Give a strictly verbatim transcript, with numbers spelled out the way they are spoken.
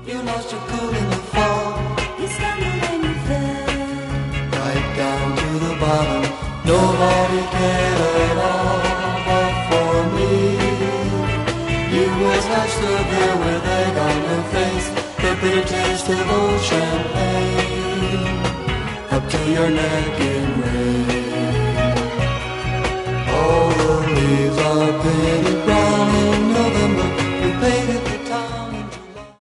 You lost your cool in the fall. You stumbled and you fell right down to the bottom. Nobody cared at all but for me. You as I stood there with egg on your face, the bitter taste of old champagne up to your neck in rain. All the leaves are painted brown in November.